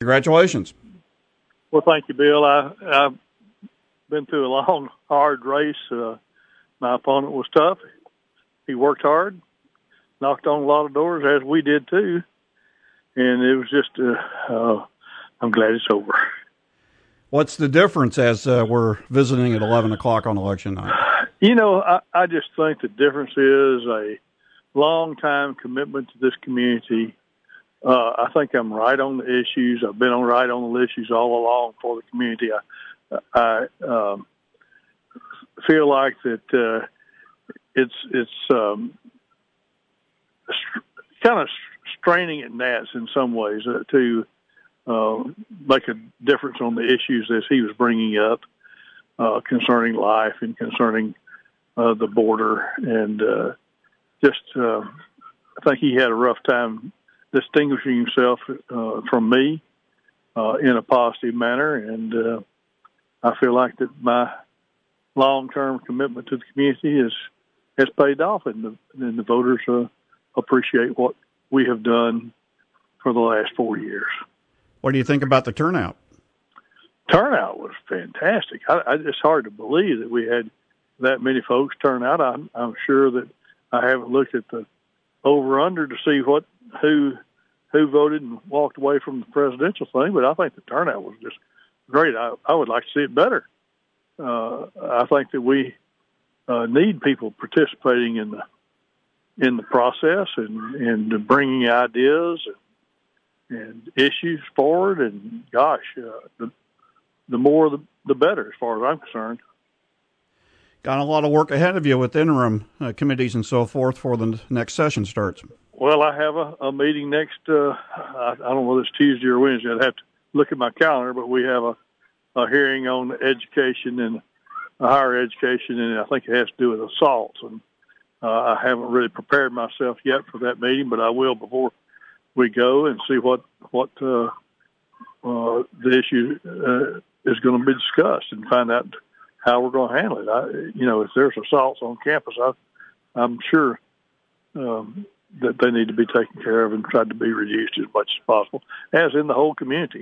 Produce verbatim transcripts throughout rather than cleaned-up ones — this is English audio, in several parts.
Congratulations. Well, thank you, Bill. I, I've been through a long, hard race. Uh, my opponent was tough. He worked hard, knocked on a lot of doors, as we did too. And it was just, uh, uh, I'm glad it's over. What's the difference as uh, we're visiting at eleven o'clock on election night? You know, I, I just think the difference is a long-time commitment to this community. Uh, I think I'm right on the issues. I've been on right on the issues all along for the community. I, I um, feel like that uh, it's it's um, kind of straining at gnats in some ways uh, to uh, make a difference on the issues that he was bringing up uh, concerning life and concerning uh, the border. And uh, just uh, I think he had a rough time distinguishing himself uh, from me uh, in a positive manner. And uh, I feel like that my long-term commitment to the community is, has paid off, and the, and the voters uh, appreciate what we have done for the last four years. What do you think about the turnout? Turnout was fantastic. I, I, it's hard to believe that we had that many folks turn out. I'm, I'm sure that I haven't looked at the over-under to see what who who voted and walked away from the presidential thing, but I think the turnout was just great. I, I would like to see it better. Uh, I think that we uh, need people participating in the in the process and, and bringing ideas and, and issues forward. And gosh, uh, the the more the, the better, as far as I'm concerned. Got a lot of work ahead of you with interim uh, committees and so forth for the next session starts. Well, I have a, a meeting next, uh, I, I don't know whether it's Tuesday or Wednesday. I'd have to look at my calendar, but we have a, a hearing on education and uh, higher education, and I think it has to do with assaults. And uh, I haven't really prepared myself yet for that meeting, but I will before we go and see what, what uh, uh, the issue uh, is going to be discussed and find out how we're going to handle it. I, you know, if there's assaults on campus, I, I'm sure um, that they need to be taken care of and tried to be reduced as much as possible, as in the whole community.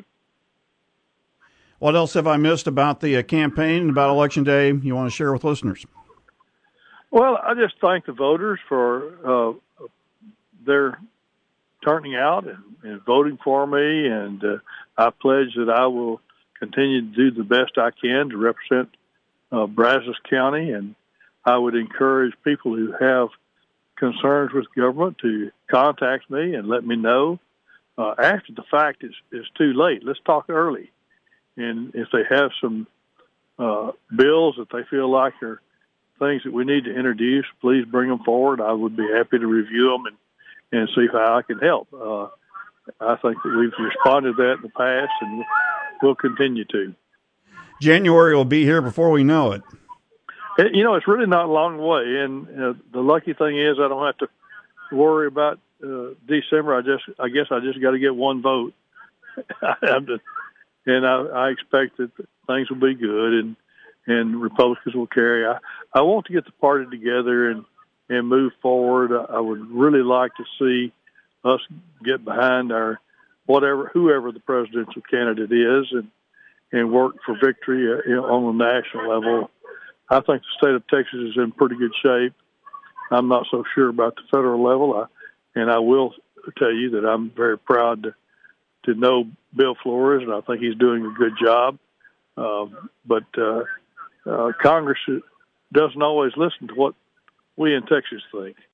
What else have I missed about the uh, campaign, about Election Day, you want to share with listeners? Well, I just thank the voters for uh, their turning out and, and voting for me, and uh, I pledge that I will continue to do the best I can to represent uh, Brazos County, and I would encourage people who have concerns with government to contact me and let me know. Uh, after the fact, it's, it's too late. Let's talk early. And if they have some uh, bills that they feel like are things that we need to introduce, please bring them forward. I would be happy to review them and, and see how I can help. Uh, I think that we've responded to that in the past, and we'll continue to. January will be here before we know it. It, you know, it's really not a long way, and uh, the lucky thing is I don't have to worry about uh, December. I just, I guess, I just got to get one vote, to, and I, I expect that things will be good, and and Republicans will carry. I, I want to get the party together and and move forward. I, I would really like to see us get behind our whatever, whoever the presidential candidate is, and and work for victory uh, on the national level. I think the state of Texas is in pretty good shape. I'm not so sure about the federal level, I, and I will tell you that I'm very proud to, to know Bill Flores, and I think he's doing a good job. Um, but uh, uh, Congress doesn't always listen to what we in Texas think.